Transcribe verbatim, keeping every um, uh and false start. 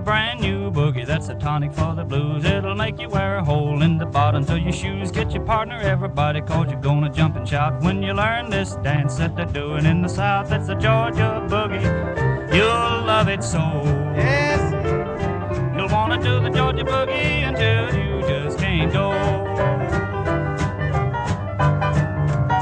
brand new boogie that's a tonic for the blues. It'll make you wear a hole in the bottoms of your shoes. Get your partner, everybody, cause you're gonna jump and shout when you learn this dance that they're doing in the South. It's the Georgia boogie. You'll love it so. Yes. You'll wanna do the Georgia boogie